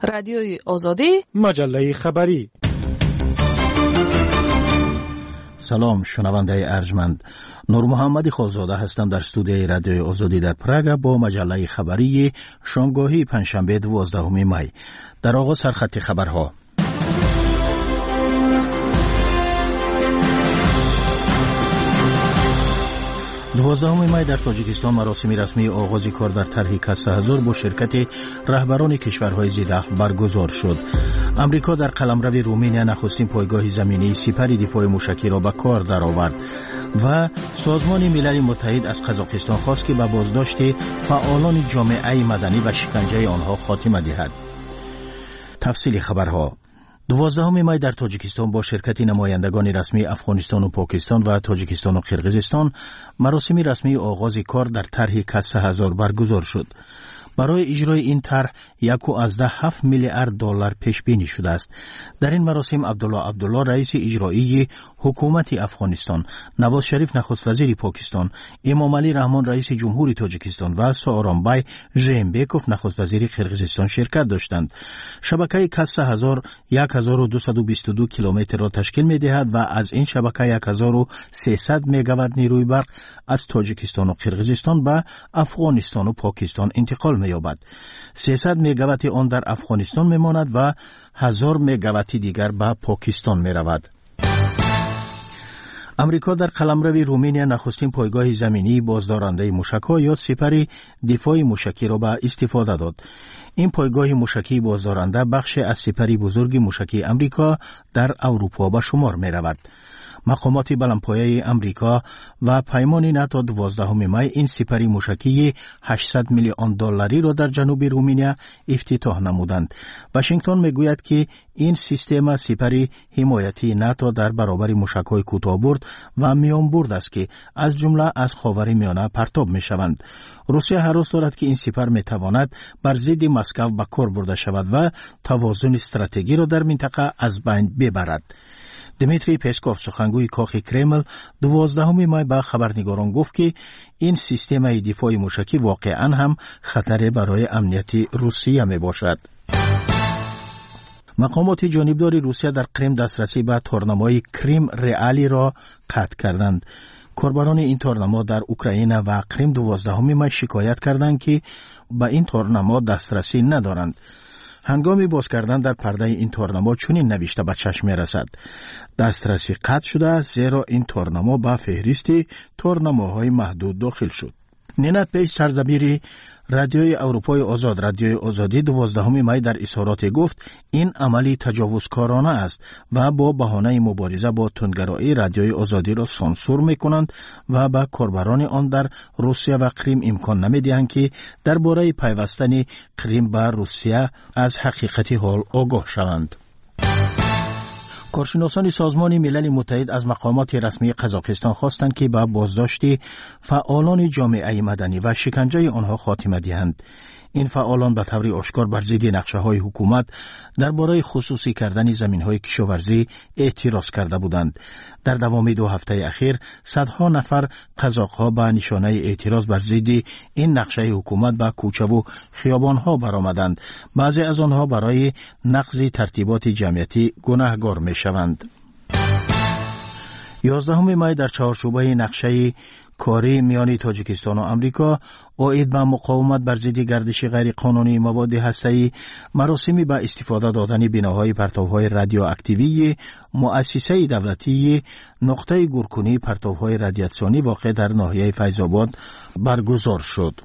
رادیوی آزادی، مجله خبری. سلام شنونده ارجمند، نور محمد خالزاده هستم در استودیوی رادیوی آزادی در پراگ با مجله خبری شامگاهی پنجشنبه 12 می. در آغاز سرخط خبرها. 12 می در تاجیکستان مراسم رسمی آغاز کار در طرح کسب هزار با شرکت رهبران کشورهای ضیعف برگزار شد. امریکا در قلمرو رومانیا نخستین پایگاه زمینی سپر دفاع موشکی را به کار درآورد و سازمان ملل متحد از قزاقستان خواست که به بازداشت فعالان جامعه مدنی و شکنجه آنها خاتمه دهد. تفصیل خبرها. 12 می در تاجیکستان با شرکت نمایندگان رسمی افغانستان و پاکستان و تاجیکستان و قرقیزستان مراسم رسمی آغاز کار در طرح کسب هزار برگزار شد. برای اجرای این طرح 1.7 میلیارد دلار پیش بینی شده است. در این مراسم عبدالله رئیس اجرایی حکومت افغانستان، نواز شریف نخست وزیر پاکستان، امام علی رحمان رئیس جمهوری تاجیکستان و سارانبای ژمبکوف نخست وزیر قرقیزستان شرکت داشتند. شبکه کسب هزار 1222 کیلومتر را تشکیل می‌دهد و از این شبکه 1300 مگاوات نیروی برق از تاجیکستان و قرقیزستان به افغانستان و پاکستان انتقال می‌یابد. 300 مگاوات آن در افغانستان میماند و 1000 مگاوات دیگر به پاکستان میرود. امریکا در قلمرو رومانیا نخستین پایگاه زمینی بازدارنده موشک‌ها یا سپر دفاع موشکی را به استفاده داد. این پایگاه موشکی بازدارنده بخش از سپر بزرگ موشکی امریکا در اروپا به شمار می‌رود. مقامات بلندپایه امریکا و پیمان ناتو 12 می این سپر موشکی 800 میلیون دلاری را در جنوب رومانیا افتتاح نمودند. واشنگتن میگوید که این سیستم سپر حمایتی ناتو در برابر موشک‌های کوتاه‌برد و میانبرد است که از جمله از خاورمیانه پرتاب میشوند. روسیه هراس دارد که این سپر میتواند بر ضد مسکو به کار برده شود و توازن استراتژی را در منطقه از بین ببرد. دمیتری پسکوف سخنگوی کاخ کرمل 12 می به خبرنگاران گفت که این سیستم دفاع موشکی واقعا هم خطر برای امنیت روسیه می باشد. مقامات جانبدار روسیه در کرم دسترسی به تورنمای کریم رئالی را قطع کردند. کاربران این تورنما در اوکراین و کرم 12 می شکایت کردند که به این تورنما دسترسی ندارند. هنگامی باز کردن در پرده این تورنما چنین نوشته به چشم رسد: دسترسی قطع شده است زیرا این تورنما به فهرست تورنماهای محدود داخل شد. نینت پیش سرزمین رادیوی اروپای آزاد رادیوی آزادی 12 می در اظهارات گفت این عملی تجاوزکارانه است و با بهانه مبارزه با تندگرایی رادیوی آزادی را سانسور میکنند و به کاربران آن در روسیه و کریم امکان نمیدهند که درباره پیوستن کریم به روسیه از حقیقت حال آگاه شوند. کارشناسان سازمان ملل متحد از مقامات رسمی قزاقستان خواستند که به بازداشت فعالان جامعه مدنی و شکنجه آنها خاتمه دهند. این فعالان به طور آشکار بر ضد نقشه‌های حکومت درباره خصوصی کردن زمین‌های کشاورزی اعتراض کرده بودند. در دوام 2 هفته اخیر صدها نفر قزاق‌ها به نشانه اعتراض بر ضد این نقشه حکومت به کوچه و خیابان‌ها برآمدند. بعضی از آنها برای نقض ترتیبات جمعیتی گناهکار می‌شوند. 11 می در چهارچوبه نقشه کاری میان تاجیکستان و امریکا عاید به مقاومت بر ضد گردش غیر قانونی مواد هسته‌ای مراسمی به استفاده دادن بناهای پرتوهای رادیواکتیوی مؤسسه دولتی نقطه گورکنی پرتوهای رادیاسیونی واقع در ناحیه فیض‌آباد برگزار شد.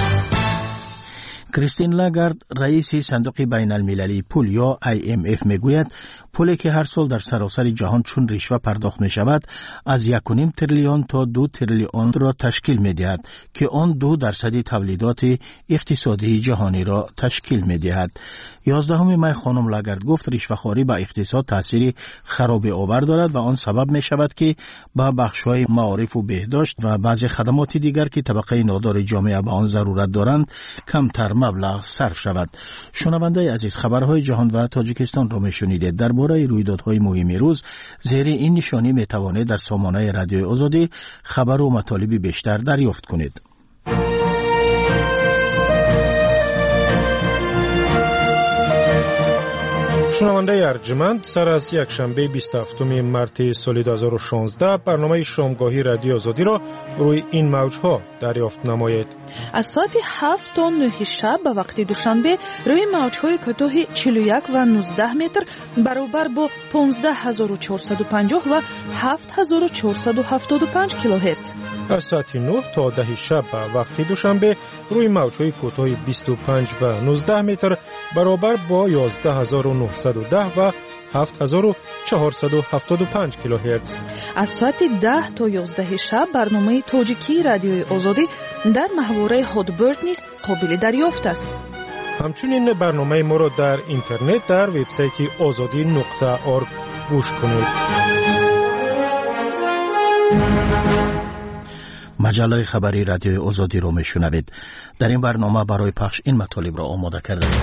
کریستین لاگارد رئیس صندوق بین المللی پول یا IMF میگوید پولی که هر سال در سراسر جهان چون رشوه پرداخت می شود از 1.5 تریلیون تا 2 تریلیون را تشکیل می دهد که آن 2% تولیدات اقتصادی جهانی را تشکیل می دهد. 11 می خانم لاگارد گفت رشوه‌خواری به اقتصاد تأثیر خراب آور دارد و آن سبب می شود که به بخش‌های معارف و بهداشت و بعضی خدمات دیگر که طبقه نادار جامعه به آن ضرورت دارند کمتر مبلغ صرف شود. شنونده عزیز، خبرهای جهان و تاجیکستان را میشنیدید. درباره رویدادهای مهم روز زیر این نشانی میتوانید در سامانه رادیوی آزادی خبر و مطالب بیشتر دریافت کنید. شنونده ارجمند، سر از یک شنبه 27 مارس سال 2016 برنامه شامگاهی رادیو آزادی را روی این موجها دریافت نمایید. از ساعت 7 تا 9 شب به وقت دوشنبه روی موجهای کوتاه 41 و 19 متر برابر با 15450 و 7475 کیلوهرتز. از ساعت 9 تا 10 شب به وقت دوشنبه روی موجهای کوتاه 25 و 19 متر برابر با 11910 و 7475 کیلوهرتز. از ساعت 10 تا 11 شب برنامه تاجیکی رادیوی آزادی در محوره هادبرد نیز قابل دریافت است. همچنین برنامه ما را در اینترنت در وبسایت azadi.org گوش کنید. مجله خبری رادیوی آزادی را میشنوید. در این برنامه برای پخش این مطالب را آماده کرده ایم.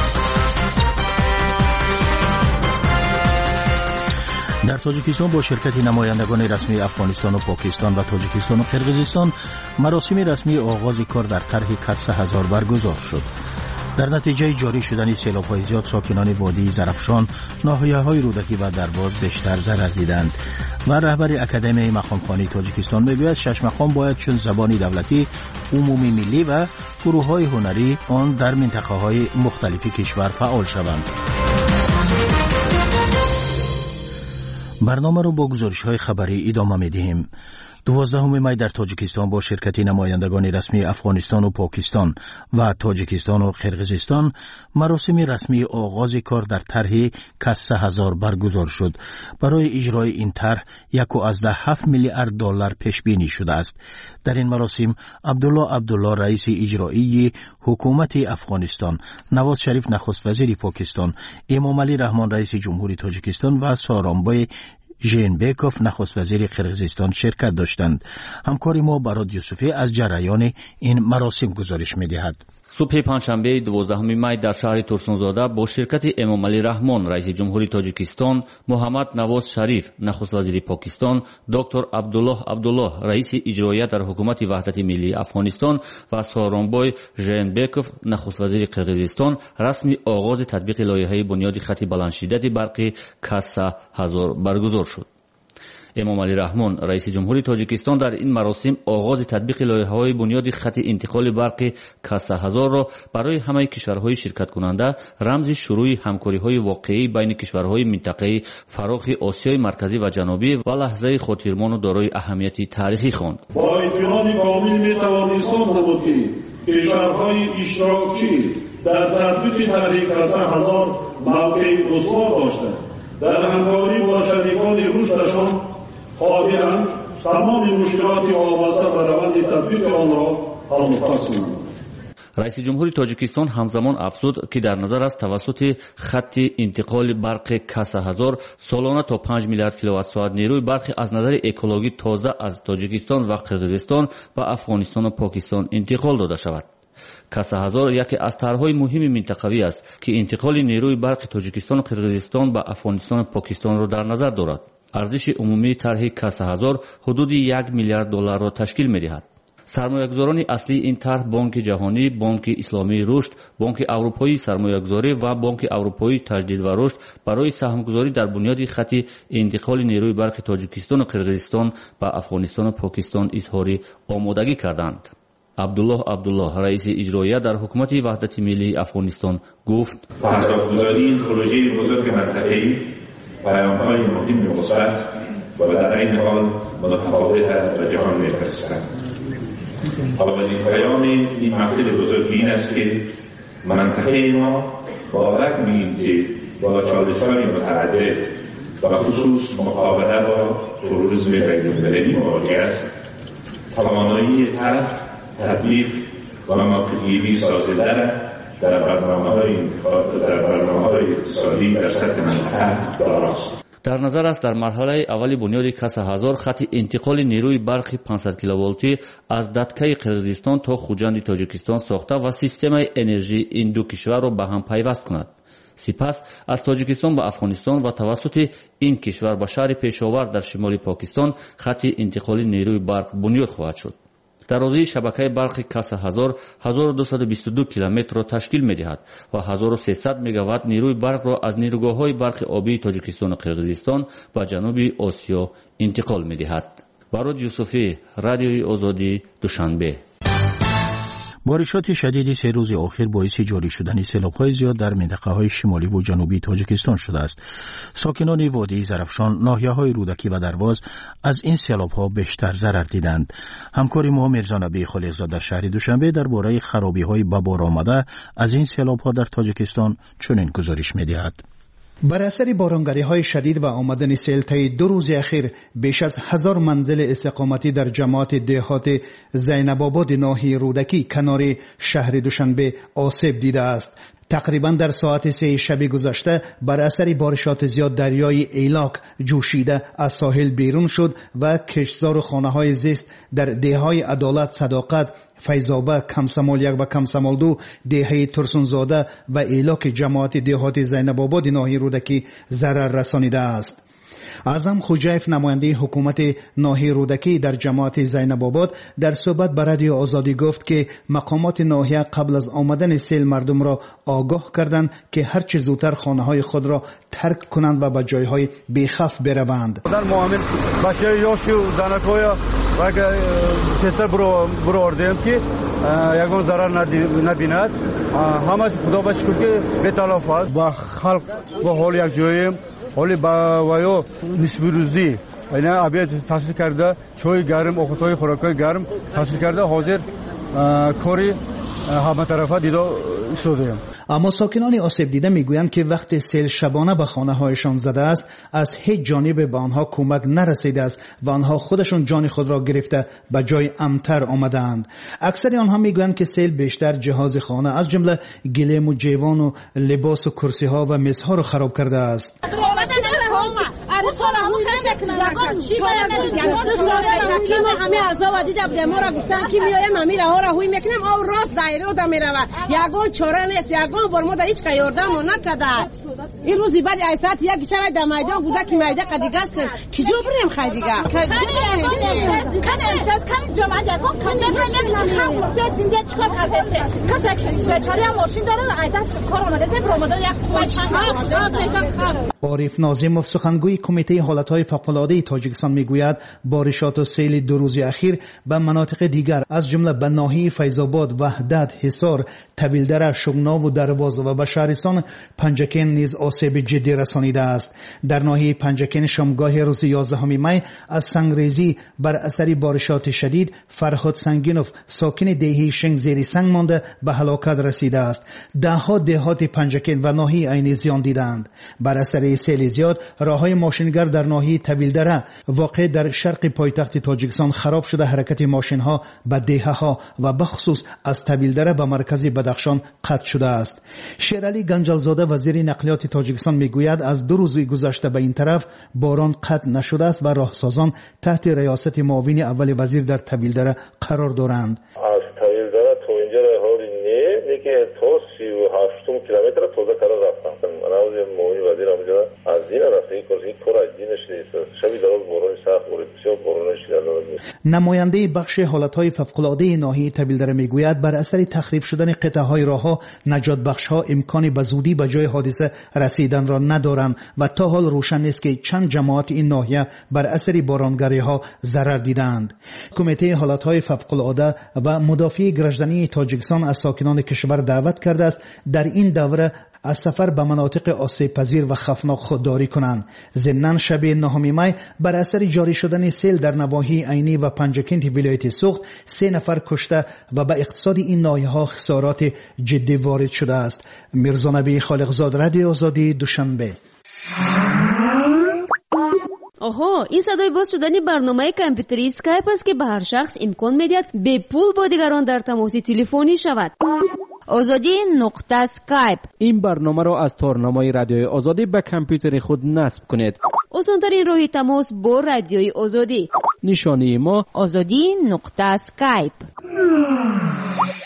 در تاجیکستان با شرکت نمایندگان رسمی افغانستان و پاکستان و تاجیکستان و قرقیزستان مراسم رسمی آغاز کار در طرح کسه هزار برگزار شد. در نتیجه جاری شدن سیلاب‌های زیاد ساکنان وادی زرافشان، ناحیه‌های رودکی و درباز بیشتر ضرر دیدند و رهبر اکادمی مقامخوانی تاجیکستان میگوید شش مقام باید چون زبان دولتی، عمومی ملی و گروه‌های هنری آن در منطقه‌های مختلف کشور فعال شوند. برنامه رو با گزارش‌های خبری ادامه می‌دهیم. 12 می در تاجیکستان با شرکت نمایندگان رسمی افغانستان و پاکستان و تاجیکستان و قرقیزستان مراسم رسمی آغاز کار در طرح کسه هزار برگزار شد. برای اجرای این طرح 1.7 میلیارد دلار پیش بینی شده است. در این مراسم عبدالله رئیس اجرایی حکومت افغانستان، نواز شریف نخست وزیر پاکستان، امام علی رحمان رئیس جمهوری تاجیکستان و سارانبای ژینبکوف نخست وزیر قرقیزستان شرکت داشتند. همکار ما براد یوسفی از جریان این مراسم گزارش می‌دهد. صبح پنجشنبه 12 می در شهر ترسونزاده با شرکت امام علی رحمان رئیس جمهوری تاجیکستان، محمد نواز شریف نخست وزیر پاکستان، دکتر عبدالله رئیس اجرایی در حکومت وحدت ملی افغانستان و سارانبای ژینبکوف نخست وزیر قرقیزستان رسمی آغاز تطبیق لایحه بنیاد خط بلندشدت برق کسه هزار برگزار شد. امام علی رحمان رئیس جمهوری تاجیکستان در این مراسم آغاز تطبیق لایحه‌های بنیاد خط انتقال برق کسه هزار را برای همه کشورهای شرکت کننده رمز شروع همکاری‌های واقعی بین کشورهای منطقه فراخ آسیای مرکزی و جنوبی و لحظه خاطرمان و دارای اهمیت تاریخی خواند. با اطمینان کامل می‌توان احساس نمود که کشورهای اشتراکی در تطبیق طرح کسه هزار موقع استوار داشتند. در همکاری با شریکان رشدشان خواهیم تمام مشکلات وابسته به روند تطبیق آن را حل و فصل کنیم. رئیس جمهوری تاجیکستان همزمان افزود که در نظر است توسط خط انتقال برق کسه هزار سالانه تا 5 میلیارد کیلووات ساعت نیروی برق از نظر اکولوژی تازه از تاجیکستان و قرقیزستان و افغانستان و پاکستان انتقال داده شود. کسه هزار یکی از طرح‌های مهم منطقوی است که انتقال نیروی برق تاجیکستان و قرقیزستان به افغانستان و پاکستان را در نظر دارد. ارزش عمومی طرح کسه هزار حدود 1 میلیارد دلار را تشکیل می‌دهد. سرمایه‌گذاران اصلی این طرح بانک جهانی، بانک اسلامی رشد، بانک اروپایی سرمایه‌گذاری و بانک اروپایی تجدید و رشد برای سهم‌گذاری در بنیاد خط انتقال نیروی برق تاجیکستان و قرقیزستان به افغانستان و پاکستان اظهار آمادگی کردند. عبدالله رئیس اجرایی در حکومت وحدت ملی افغانستان گفت: تاثیرگذاری این پروژه بزرگ منطقه‌ای پیام‌های مهم مثبت و در عین حال متفاوت به جهان می‌فرستد. اولین پیام این مقصد بزرگ این است که منطقه ما با رغم اینکه با چالش‌های متعدد و خصوص مقابله با تروریسم بین‌المللی مواجه است، توانایی تطبیق و موقع‌گیری سازنده در برنامه‌های اقتصادی در سطح منطقه داراست. در نظر است در مرحله اولی بنیاد کسه هزار خط انتقال نیروی برق 500 کیلوولتی از ددکه قرقیزستان تا خوجند تاجیکستان ساخته و سیستم انرژی این دو کشور را به هم پیوست کند. سپس از تاجیکستان به افغانستان و توسط این کشور به شهر پیشاور در شمال پاکستان خط انتقال نیروی برق بنیاد خواهد شد. дарозии шабакаи барқи каса ҳазор 1222 километрро ташкил медиҳад ва 1300 мегаватт нерӯи барқро аз нерӯгоҳҳои барқи обии тоҷикистону қирғизистон ба ҷануби осиё интиқол медиҳад. барод юсуфӣ, радиои озодӣ, душанбе. بارشات شدید سه روز آخر باعث جاری شدن سیلاب‌های زیاد در منطقه‌های شمالی و جنوبی تاجیکستان شده است. ساکنان وادی زرافشان، ناحیه‌های رودکی و درواز از این سیلاب‌ها بیشتر ضرر دیدند. همکار ما میرزا نبی خلیقزاده در شهر دوشنبه درباره خرابی‌های به بار آمده از این سیلاب‌ها در تاجیکستان چنین گزارش می‌دهد. بر اثر بارانگری‌های شدید و آمدن سیل طی 2 روز اخیر بیش از 1000 منزل استقامتی در جماعت دهات زینب آباد ناحیه رودکی کنار شهر دوشنبه آسیب دیده است. تقریبا در ساعت 3 شب گذشته بر اثر بارشات زیاد دریای ایلاک جوشیده از ساحل بیرون شد و کشتزار و خانه‌های زیست در دهه‌های عدالت، صداقت، فیضابه، کمسمال 1 و کمسمال 2، دهه ترسونزاده و ایلاک جماعت دهات زینب آباد ناحیه رودکی ضرر رسانیده است. اعظم خوجایف نماینده حکومت ناحیه رودکی در جماعت زینب آباد در صحبت با رادیو آزادی گفت که مقامات ناحیه قبل از آمدن سیل مردم را آگاه کردند که هر چه زودتر خانه‌های خود را ترک کنند و به جایهای بیخوف بروند. در معامل بچه‌های یاشی و زنک‌های و چسر برو آردیم که یکون ضرر نبیند. همه خدا با شکر که به تلف است. با خلق با حال یک جاییم حالی با وایو نسبی روزی اینا آبیات تحصیل کرده، چای گرم، آفتهای خوراکای گرم تحصیل کرده، حاضر کاری همه طرفه دیده شده. اما ساکنان آسیب دیده میگویند که وقتی سیل شبانه به خانه‌هایشان زده است از هیچ جانب به آنها کمک نرسیده است و آنها خودشون جان خود را گرفته به جای امن‌تر آمدند. اکثر آنها میگویند که سیل بیشتر جهاز خانه از جمله گلیم و جیوان و لباس و کرسی‌ها و میزها را خراب کرده است. همه اعضا دیده بوده ما را گفتن که میایم همین راه را هوی میکنیم او راست دایره و میرود یگان چاره نیست یگان بر ما در هیچ یاردم نکرده. این روزی بعد ایسات یک شرای در میدان بوده که میدان قدیگه است که جو بریم خیلیگه امشاز کمی جمعه یگان کمی بریم دیگه چکار کرده کسی که شویچاری هم ماشین داره ایدت کار آمده زی برامده یک عارف ناظم سخنگوی کمیته حالتهای فوق‌العاده تاجیکستان میگوید بارشات و سیل 2 روز اخیر به مناطق دیگر از جمله به ناحیه فیض‌آباد، وحدت، حصار، طویلدره، شغنا و درواز و به شهرستان پنجکین نیز آسیب جدی رسانیده است. در ناحیه پنجکین شامگاه روز 11 می از سنگریزی بر اثر بارشات شدید فرهاد سنگینوف ساکن دهه شنگ زیر سنگ مانده به هلاکت رسیده است. دهها دهات پنجکین و ناحیه عین زیان دیدند. بر اثر سیل زیاد راههای ماشینگر در ناحیه طویلدره واقع در شرق پایتخت تاجیکستان خراب شده، حرکت ماشین‌ها به دهه‌ها و بخصوص از طویلدره به مرکز بدخشان قطع شده است. شیرعلی گنجلزاده وزیر نقلیات تاجیکستان میگوید از 2 روز گذشته به این طرف باران قطع نشده است و راهسازان تحت ریاست معاون اول وزیر در طویلدره قرار دارند. از طویلدره تا اینجا حالی نه که تا 38 کیلومتر تازه قرار رفتم. من معاون وزیر آمده از این راستی کاری کار از دینش نیست. شبی دراز باران سخت بود، بسیار باران شدید نیست. نماینده بخش حالتهای فوق‌العاده ناحیه طویلدره میگوید بر اثر تخریب شدن قطعه‌های راه‌ها نجات بخش‌ها امکانی به زودی به جای حادثه رسیدن را ندارند و تا حال روشن نیست که چند جماعت این ناحیه بر اثر بارانگری‌ها ضرر دیدند. کمیته حالتهای فوق‌العاده و مدافع گردنی تاجیکستان از ساکنان کشور دعوت کرده است در این دوره از سفر به مناطق آسیب پذیر و خطرناک خودداری کنند. ضمناً شب 9 می بر اثر جاری شدن سیل در نواحی عینی و پنجکین ولایت سوخت 3 نفر کشته و به اقتصاد این ناحیه‌ها خسارات جدی وارد شده است. میرزا نبی خلیقزاده، رادیو آزادی، دوشنبه. آها، این صدای باز شدن برنامه کامپیوتری اسکایپ است که به هر شخص امکان می‌دهد به پول با دیگران در تماس تلفنی شود. آزادی نقطه اسکایپ. این برنامه را از تارنمای رادیوی آزادی به کامپیوتر خود نصب کنید. آسان‌ترین راه تماس با رادیوی آزادی. نشانی ما آزادی نقطه اسکایپ.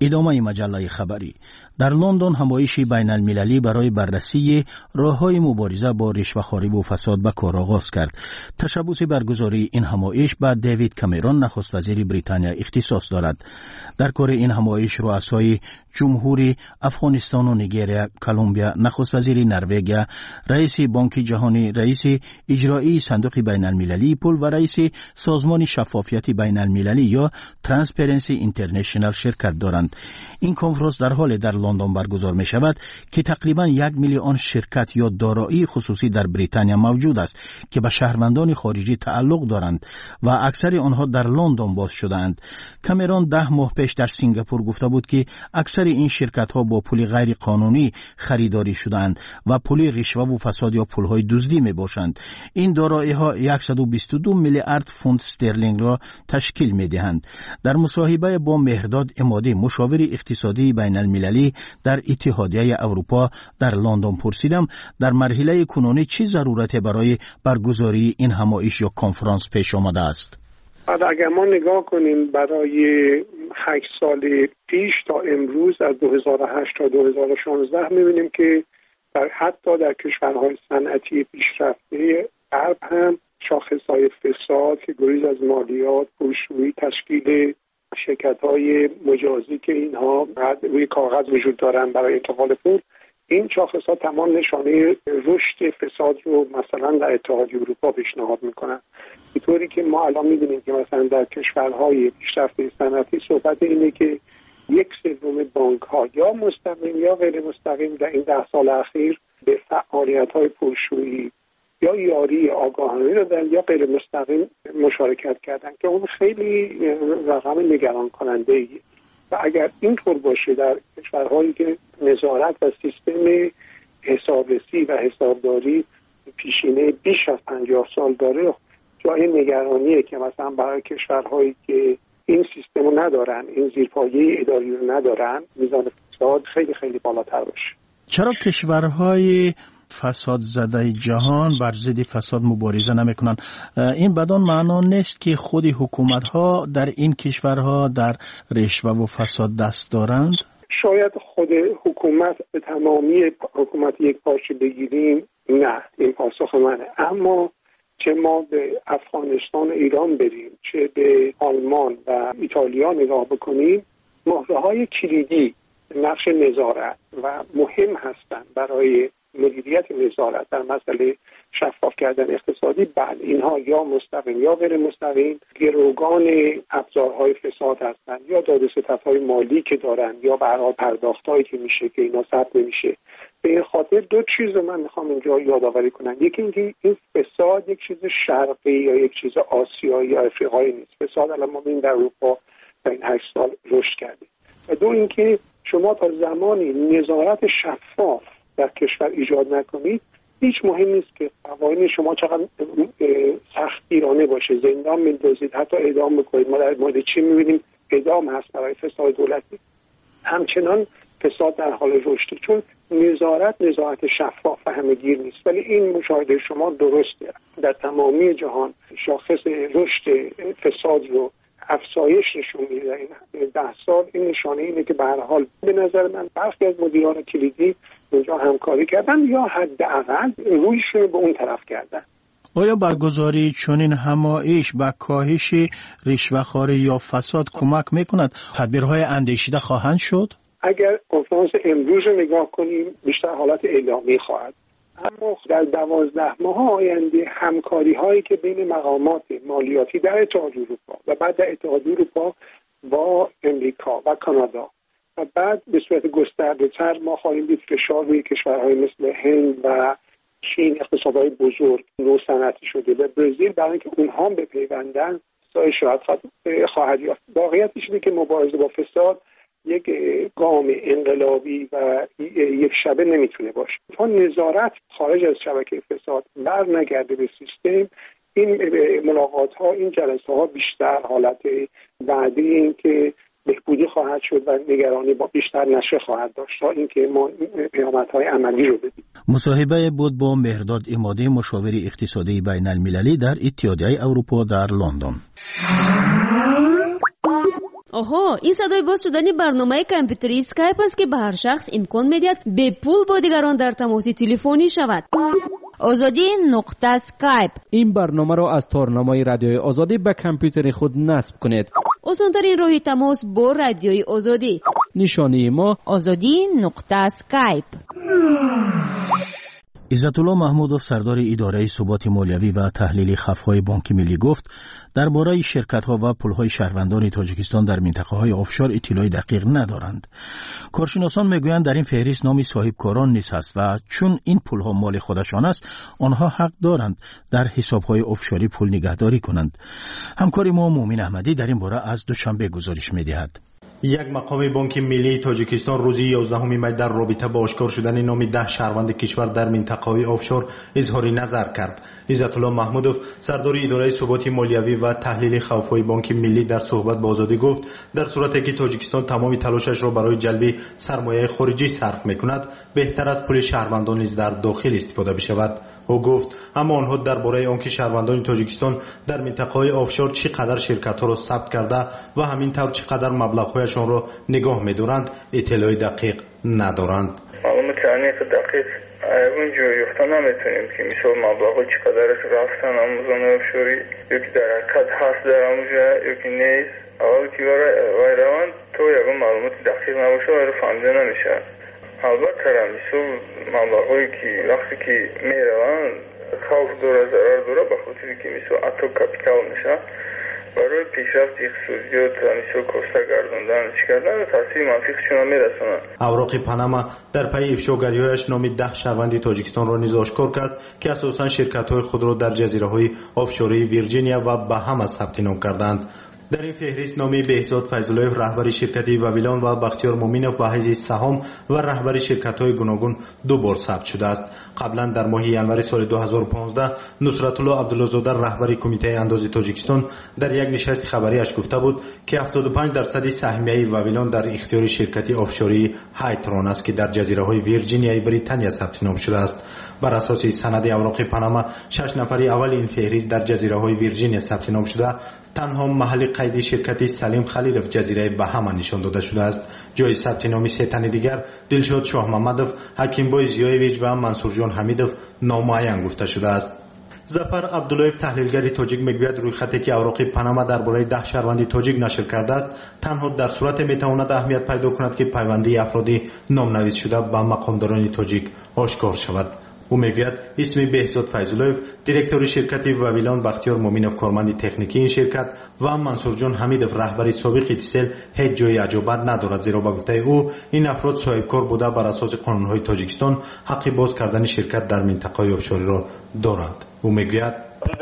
ادامه مجله خبری. در لندن همایش بین المللی برای بررسی راه‌های مبارزه با رشوه‌خواری و فساد به کار آغاز کرد. تشبث برگزاری این همایش به دیوید کامرون نخست وزیر بریتانیا اختصاص دارد. در کار این همایش رؤسای جمهوری افغانستان و نیگریا، کلمبیا، نخست وزیر نروژ، رئیس بانک جهانی، رئیس اجرایی صندوق بین المللی پول و رئیس سازمان شفافیت بین المللی یا ترانسپرنسی اینترنشنال شرکت دارند. این کنفرانس در حال در لندن برگزار می شود که تقریبا 1 میلیون شرکت یا دارایی خصوصی در بریتانیا موجود است که به شهروندان خارجی تعلق دارند و اکثر آنها در لندن باز شدند. کامرون 10 ماه پیش در سنگاپور گفته بود که اکثر این شرکت ها با پول غیر قانونی خریداری شدند و پول رشوه و فساد یا پول های دزدی می باشند. این دارایی ها 122 میلیارد پوند استرلینگ را تشکیل می دهند. در مصاحبه با مهرداد عمادی مشاور اقتصادی بین المللی در اتحادیه اروپا در لندن پرسیدم در مرحله کنونی چه ضرورت برای برگزاری این همایش یا کنفرانس پیش آمده است؟ اگر ما نگاه کنیم برای 8 سال پیش تا امروز از 2008 تا 2016 می‌بینیم که حتی در کشورهای صنعتی پیشرفته غرب هم شاخص‌های فساد که گریز از مالیات، پولشویی، تشکیل شرکت‌های مجازی که اینها بعد روی کاغذ وجود دارن برای انتقال پول، این شاخص‌ها تمام نشانه رشد فساد رو مثلا در اتحادیه اروپا پیشنهاد میکنن. اینطوری که ما الان می‌بینیم که مثلا در کشورهای پیشرفته صنعتی صحبت اینه که 1/3 بانک‌ها یا مستقیم یا غیر مستقیم در این 10 سال اخیر به فعالیت‌های پولشویی یا یاری آگاهانه دادن یا غیر مستقیم مشارکت کردن که اون خیلی رقم نگران کننده ایه. و اگر اینطور باشه در کشورهایی که نظارت و سیستم حسابرسی و حسابداری پیشینه بیش از 50 سال داره، جای نگرانیه که مثلا برای کشورهایی که این سیستم رو ندارن، این زیرپایه اداری رو ندارن، میزان فساد خیلی خیلی بالاتر باشه. چرا کشورهای فساد زده جهان بر ضد فساد مبارزه نمیکنن؟ این بدان معنا نیست که خود حکومت ها در این کشورها در رشوه و فساد دست دارند؟ شاید خود حکومت به تمامی حکومت یک پارچه بگیریم، نه، این پاسخ منه. اما چه ما به افغانستان و ایران بریم، چه به آلمان و ایتالیا نگاه بکنیم، مهره‌های کلیدی نقش نظارت و مهم هستند برای مدیریت نظارت در مسئله شفاف کردن اقتصادی. بعد اینها یا مستقیم یا غیر مستقیم گروگان ابزارهای فساد هستند، یا دادوستدهای مالی که دارن، یا به هر حال پرداختایی که میشه که اینا ثبت نمیشه. به این خاطر دو چیز رو من میخوام اینجا یادآوری کنم. یکی اینکه این فساد یک چیز شرقی یا یک چیز آسیایی یا افریقایی نیست. فساد الان ما ببینیم در اروپا در این 8 سال رشد کرده. و دو اینکه شما تا زمانی نظارت شفاف در کشور ایجاد نکنید، هیچ مهم نیست که قوانین شما چقدر سختگیرانه باشه، زندان میندازید، حتی اعدام بکنید. ما در مورد چی میبینیم؟ اعدام هست برای فساد دولتی. همچنان فساد در حال رشده، چون نظارت شفاف و همه‌گیر نیست. ولی این مشاهده شما درسته، در تمامی جهان شاخص رشد فساد رو افزایش نشون میده. در این 10 سال این نشانه اینه که به هر حال به نظر من برخی از مدیران کلیدی اونجا همکاری کردن یا حداقل رویشون به اون طرف کردن. آیا برگزاری چنین همایش به کاهش رشوه‌خواری یا فساد کمک میکند؟ تدبیرهای اندیشیده خواهند شد؟ اگر کنفرانس امروز رو نگاه کنیم بیشتر حالت اعلامی خواهد، اما در 12 ماه آینده همکاری هایی که بین مقامات مالیاتی در اتحادیه اروپا و بعد در اتحادیه اروپا با امریکا و کانادا و بعد به صورت گسترده‌تر ما خواهیم دید فشار روی کشورهای مثل هند و چین، اقتصادهای بزرگ نوصنعتی شده و برزیل، برای اینکه اونها به پیوندن اشارت خواهد یافت. واقعیتش اینه که مبارزه با فساد یک گام انقلابی و یک شبه نمیتونه باشه. تا نظارت خارج از شبکه فساد بر نگرده به سیستم، این ملاقات ها، این جلسه ها بیشتر حالت وعده این که بهبودی خواهد شد و نگرانی با بیشتر نشه خواهد داشت تا اینکه ما پیامدهای عملی رو ببینیم. مصاحبه بود با مهرداد عمادی مشاور اقتصادی بین المللی در اتحادیه اروپا در لندن. آها، این صدای باز شدن برنامه کامپیوتری اسکایپ است که به هر شخص امکان میدهد به پول با دیگران در تماس تلفنی شود. آزادی نقطه اسکایپ. این برنامه را از تارنمای رادیوی آزادی به کامپیوتر خود نصب کنید. آسان‌ترین راه تماس با رادیوی آزادی. نشانی ما آزادی نقطه اسکایپ. عزت‌الله محمودوف سردار اداره ثبات مالیوی و تحلیل خف‌های بانک ملی گفت درباره شرکت‌ها و پول‌های شهروندان تاجیکستان در منطقه‌های آفشور اطلاع دقیق ندارند. کارشناسان میگویند در این فهرست نام صاحبکاران نیست است و چون این پول‌ها مال خودشان است، آنها حق دارند در حساب‌های آفشوری پول نگهداری کنند. همکار ما مومن احمدی در این باره از دوشنبه گزارش می‌دهد. یک مقام بانک ملی تاجیکستان روز 11 می در رابطه با آشکار شدن نام 10 شهروند کشور در منطقه‌های آفشور اظهار نظر کرد. عزت‌الله محمودوف سردار اداره ثبات مالیوی و تحلیل خوف‌های بانک ملی در صحبت با آزادی گفت در صورتی که تاجیکستان تمام تلاشش را برای جلب سرمایه خارجی صرف می‌کند، بهتر است پول شهروندان نیز در داخل استفاده بشود. او گفت اما آنها درباره آنکه شهروندان تاجیکستان در منطقه‌های آفشور چقدر شرکت‌ها را ثبت کرده و همین طور چقدر مبلغ‌هایشان را نگاه می‌دارند اطلاع دقیق ندارند. معلومات دقیق اونجا یافته نمیتونیم که مثلا مبلغ‌ها چقدرش رفتن آموزان آفشوری یکی در حقیقت هست در آموزا یکی نیست. اول که وای روان تو یکم معلومات دقیق نباشه وای فهمیده نمیشه. البته مثلا مبلغ‌هایی که وقتی که میرون خوف داره ضرر داره به خاطر که مثلا اتو کپیتال میشه برای پیشرفت اقتصادیات مثلا کوسته گرداندن کردن تاثیر منفی خودشون میرسونه. اوراق پاناما در پی افشاگری‌هایش نام 10 شهروند تاجیکستان را نیز آشکار کرد که اساساً شرکت‌های خود را در جزیره‌های آفشوری ویرجینیا و بهاما ثبت نام کردند. در این فهرست نام بهزاد فیض‌الله رهبر شرکت واویلان و بختیار مومینوف به حیث سهام و رهبر شرکت‌های گوناگون دو بار ثبت شده است. قبلا در ماه ژانویه سال 2015 نصرت‌الله عبدالله‌زاده رهبر کمیته انداز تاجیکستان در یک نشست خبریش گفته بود که 75% سهمیه واویلان در اختیار شرکت آفشوری هایترون است که در جزیره‌های ویرجینیا بریتانیا ثبت نام شده است. بر اساس سند اوراق پاناما 6 نفر اول این فهرست در جزیره‌های ویرجینیا ثبت نام شده. تنها محل قید شرکت سلیم خلیلوف جزیره بهاما نشان داده شده است. جای ثبت نام 3 تن دیگر دلشاد شاه محمدوف، حکیمبای زیایویچ و منصور جان حمیدوف نامعین گفته شده است. ظفر عبداللهیف تحلیلگر تاجیک میگوید روی خطی که اوراق پاناما درباره 10 شهروند تاجیک نشر کرده است تنها در صورت میتواند اهمیت پیدا کند که پیوندی افرادی نامنویس شده به مقامداران تاجیک آشکار شود. او میگوید اسم بهزاد فیض‌الله دیرکتور شرکت واویلان، بختیار مومینوف کارمند تکنیکی این شرکت و منصور جان حمیدوف رهبر سابق ایتیسل هیچ جای عجابت ندارد، زیرا به گفته او این افراد صاحبکار بوده بر اساس قانون‌های تاجیکستان حق باز کردن شرکت در منطقه آفشوری را دارند. او میگوید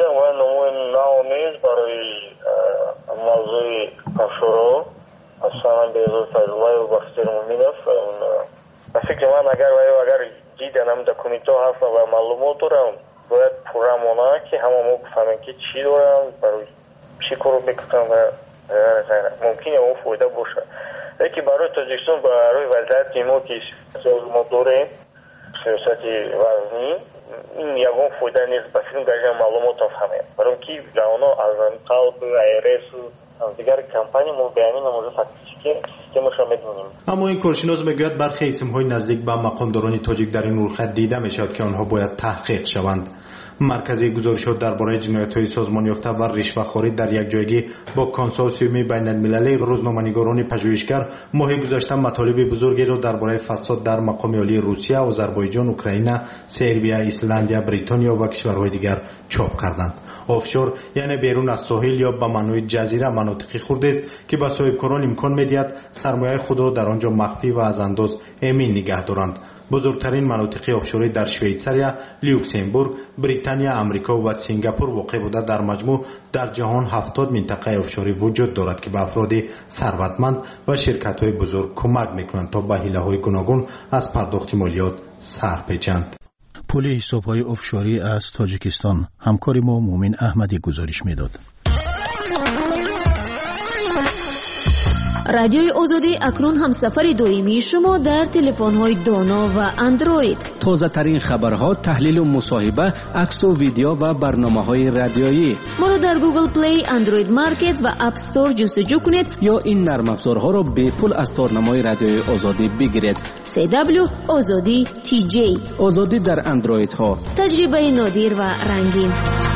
برای موضوع آفشور اصلا بهزاد فیض‌الله و بختیار مومینوف فکر من اگر دیدنم دکومنت‌ها هست و معلومات دارم باید پرامانه که همه ما بفهمیم که چی دارم برای چی کارو میکنم و ممکنه اون فایده باشه. یکی برای تاجیکستان برای وضعیت ما که ما داریم سیاست وزنی این یگان فایده نیست بسیم در معلومات بفهمیم برای که جوانا از قلب ایرس دیگر کمپانی ما بیانی نموزه فکتیکی سیستمش را میدونیم. اما این کارشناس میگوید برخی اسمهای نزدیک به مقامداران تاجیک در این رویخط دیده میشود که آنها باید تحقیق شوند. مرکزی گزارشات درباره جنایت‌های سازمان یافته و رشوه‌خوری در یک جایگی با کنسورسیوم بین‌المللی روزنامه‌نگاران پژوهشگر ماه گذشته مطالب بزرگی را درباره فساد در مقام عالی روسیه، آذربایجان، اوکراین، سربیا، ایسلندیا، بریتانیا و کشورهای دیگر چاپ کردند. آفشور یعنی بیرون از ساحل یا به معنای جزیره مناطقی خرد است که به صاحبکاران امکان می‌دهد سرمایه خود را در آنجا مخفی و از انداز امین نگه دارند. بزرگترین مناطق آفشوری در شویتساریا، لوکزامبورگ، بریتانیا، آمریکا و سنگاپور واقع بوده. در مجموع در جهان 70 منطقه آفشوری وجود دارد که به افراد ثروتمند و شرکت‌های بزرگ کمک می‌کنند تا به حیله‌های گوناگون از پرداخت مالیات سر پیچند. پول حساب‌های آفشوری از تاجیکستان. همکار ما مومن احمدی گزارش می‌داد. رادیوی آزادی اکنون هم سفر دائمی شما در تلفن‌های دانا و اندروید. تازه ترین خبرها، تحلیل و مصاحبه، عکس و ویدیو و برنامه‌های رادیویی. ما را در گوگل پلی، اندروید مارکت و اپ استور جستجو کنید یا این نرم افزارها را به پول از تارنمای رادیوی آزادی بگیرید. CW آزادی TJ. آزادی در اندروید ها. تجربه نادر و رنگین.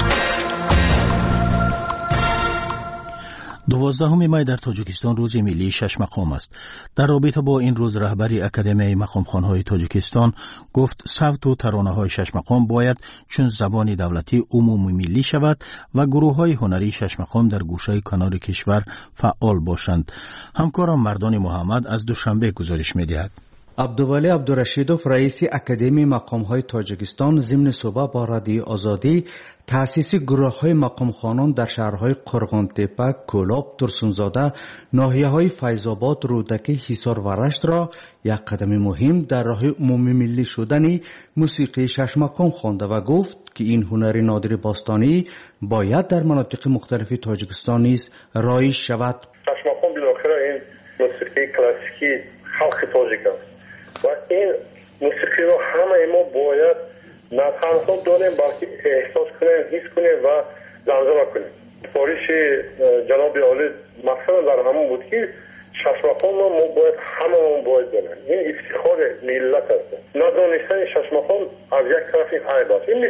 12 مای در تاجیکستان روز ملی 6 مقام است. در رابطه با این روز رهبری اکادمی مقامخوان‌های تاجیکستان گفت صوت و ترانه‌های 6 مقام باید چون زبان دولتی عمومی ملی شود و گروه‌های هنری 6 مقام در گوشه کنار کشور فعال باشند. همکارم مردان محمد از دوشنبه گزارش می‌دهد. عبدالولی عبدالرشیدوف رئیس اکادمی مقام‌های تاجیکستان ضمن صحبت با رادیو آزادی تأسیس گروه‌های مقامخوانان در شهرهای قرغان‌تپه، کولاب، ترسونزاده، ناحیه‌های فیض‌آباد، رودکی، حصار و رشت را یک قدم مهم در راه عمومی ملی شدن موسیقی 6 مقام خوانده و گفت که این هنر نادر باستانی باید در مناطق مختلف تاجیکستان نیز رایج شود. 6 مقام بالاخره این موسیقی کلاسیکی خلق تاجیک است و این موسیقی رو همه ما باید نه تنها داریم بلکه احساس کنیم، حس کنیم و لمس کنیم. سفارش جناب عالی مثلا در همون بود که 6 مقام ما باید همه باید دانیم. این افتخار ملت است. ندانستن 6 مقام از یک طرف عیب است. این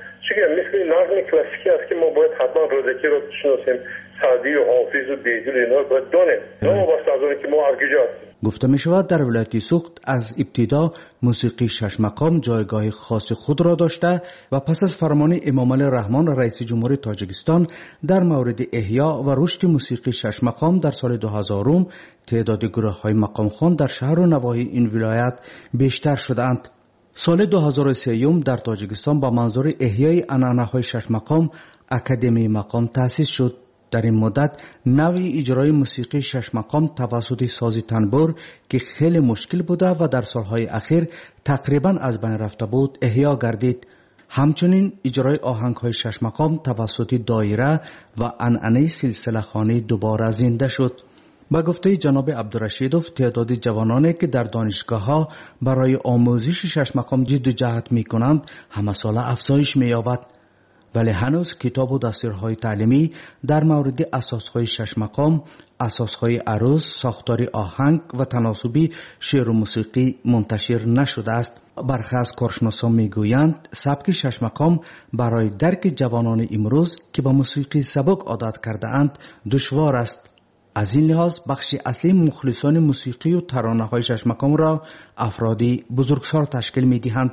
مثل نظم کلاسیکی است که ما باید حتما رودکی رو بشناسیم، سعدی و حافظ و بیجل اینا رو باید دانیم. نه واسه از اون که ما از کجا هستیم. گفته می شود در ولایت سوخت از ابتدا موسیقی 6 مقام جایگاه خاص خود را داشته و پس از فرمان امام علی رحمان رئیس جمهور تاجیکستان در مورد احیا و رشد موسیقی 6 مقام در سال 2000 تعداد گروه‌های مقام خوان در شهر و نواحی این ولایت بیشتر شدند. سال 2003 در تاجیکستان با منظور احیای عنعنه‌های 6 مقام اکادمی مقام تأسیس شد. در این مدت نوع اجرای موسیقی 6 مقام توسط ساز تنبور که خیلی مشکل بوده و در سالهای اخیر تقریبا از بین رفته بود احیا گردید. همچنین اجرای آهنگ‌های 6 مقام توسط دایره و عنعنه سلسله خوانی دوباره زنده شد. با گفته جناب عبدالرشیدوف تعداد جوانانی که در دانشگاه‌ها برای آموزش 6 مقام جد و جهد می‌کنند همه ساله افزایش می‌یابد. ولی هنوز کتاب و دستورهای تعلیمی در مورد اساسهای 6 مقام، اساسهای عروض، ساختار آهنگ و تناسبی شعر و موسیقی منتشر نشده است. برخی از کارشناسان میگویند سبک 6 مقام برای درک جوانان امروز که به موسیقی سبک عادت کرده اند دشوار است. از این لحاظ بخش اصلی مخلصان موسیقی و ترانه‌های 6 مقام را افرادی بزرگسال تشکیل می‌دهند.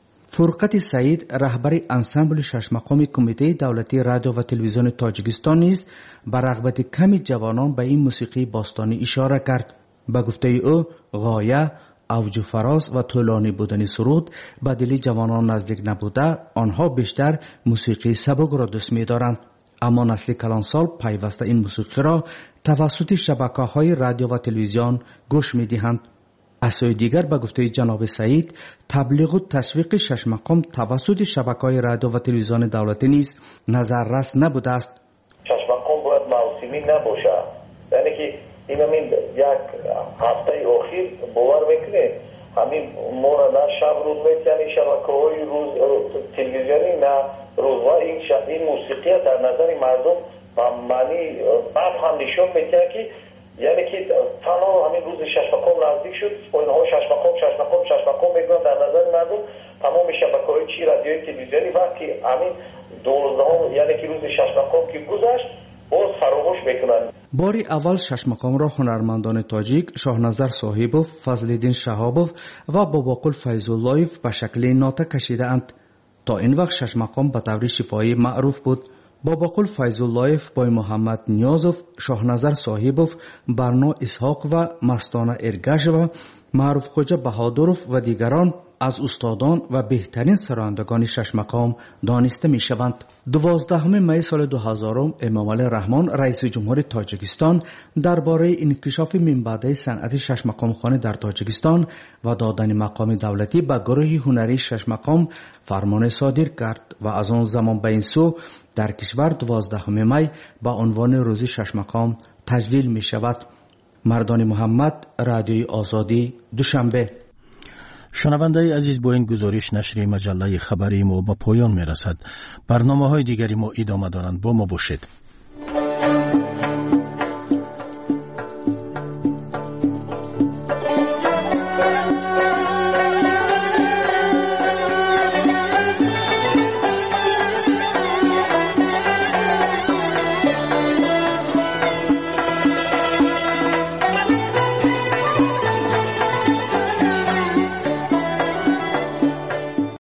فرقت سعید رهبر انسامبل 6 مقام کمیته دولتی رادیو و تلویزیون تاجیکستان نیز بر رغبت کمی جوانان به این موسیقی باستانی اشاره کرد. به گفته او غایه، اوج و فراز و طولانی بودن سرود به دل جوانان نزدیک نبوده، آنها بیشتر موسیقی سبک را دوست می‌دارند. اما نسل کلانسال پیوسته این موسیقی را توسط شبکه‌های رادیو و تلویزیون گوش می‌دهند. از سوی دیگر به گفته جناب سعید تبلیغ و تشویق 6 مقام توسط شبکه‌های رادیو و تلویزیون دولتی نیز نظررس نبوده است. 6 مقام باید موسمی نباشه، یعنی که این همین یک هفته اخیر باور میکنه همین ما را نه شب روز میتونی شبکه‌های روز تلویزیونی نه روزها این موسیقی در نظر مردم و معنی بعد هم نشون میده که یعنی که تنها همین روز 6 مقام نزدیک شد و اینها 6 مقام میگن در نظر مردم تمام شبکه‌های چی رادیویی تلویزیونی وقتی همین 12 یعنی که روز 6 مقام که گذشت باز فراموش میکنن. باری اول 6 مقام را هنرمندان تاجیک شاهنظر صاحبوف، فضل‌الدین شهابوف و باباقل فیض‌اللهیف به شکل ناته کشیده اند. تا این وقت 6 مقام به طور شفاهی معروف بود. باباقل فیض‌اللهیف، بای محمد نیازوف، شاهنظر صاحبوف، برنا اسحاق و مستانه ارگش و معروف خوجا بهادروف و دیگران از استادان و بهترین سرایندگان 6 مقام دانسته می شوند. 12 می سال 2000 امام علی رحمان رئیس جمهور تاجیکستان درباره انکشاف من بعد صنعت 6 مقام خوانی در تاجیکستان و دادن مقام دولتی به گروه هنری 6 مقام فرمان صادر کرد و از آن زمان به این سو در کشور 12 می به عنوان روز 6 مقام تجلیل می شود. مردان محمد، رادیوی آزادی، دوشنبه. شنونده عزیز، با این گزارش نشر مجله خبری ما به پایان می رسد. برنامه های دیگری ما ادامه دارند. با ما باشید.